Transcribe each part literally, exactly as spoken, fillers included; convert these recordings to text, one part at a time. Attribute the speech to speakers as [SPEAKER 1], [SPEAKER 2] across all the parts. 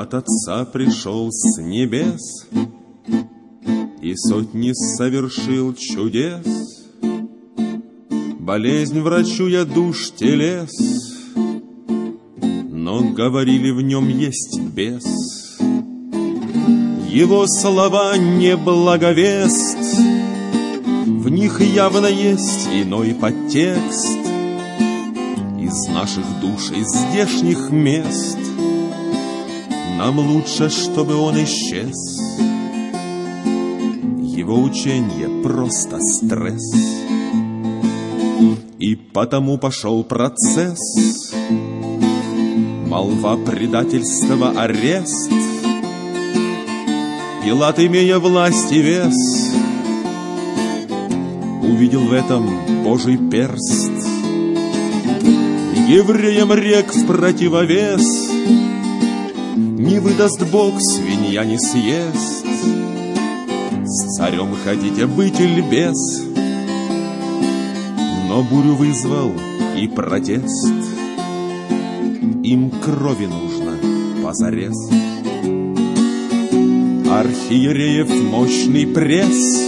[SPEAKER 1] от Отца пришел с небес и сотни совершил чудес. Болезнь врачуя душ телес, но говорили, в нем есть бес. Его слова не благовест, в них явно есть иной подтекст. Из наших душ, из здешних мест нам лучше, чтобы он исчез. Его ученье просто стресс, и потому пошел процесс. Молва, предательство, арест. Пилат, имея власть и вес, увидел в этом Божий перст. Евреям рек в противовес: не выдаст Бог, свинья не съест. С царем хотите быть или без? Но бурю вызвал и протест. Им крови нужно позарез. Архиереев мощный пресс,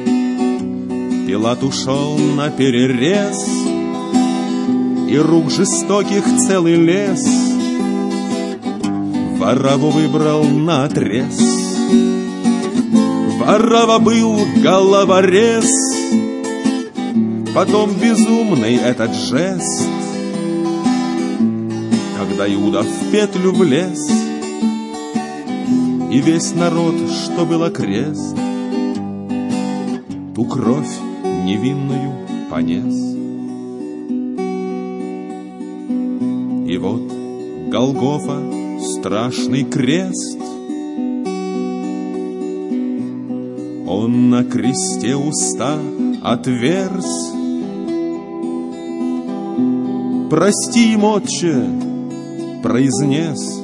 [SPEAKER 1] Пилат ушел на перерез, и рук жестоких целый лес Варавву выбрал наотрез. Варавва был головорез, потом безумный этот жест, когда Иуда в петлю влез, и весь народ, что был окрест, ту кровь невинную понес. И вот Голгофа, страшный крест, он на кресте уста отверз. «Прости им, Отче!» произнес,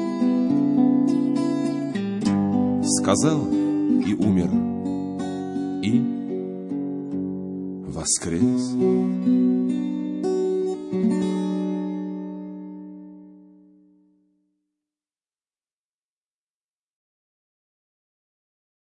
[SPEAKER 1] сказал и умер, и воскрес.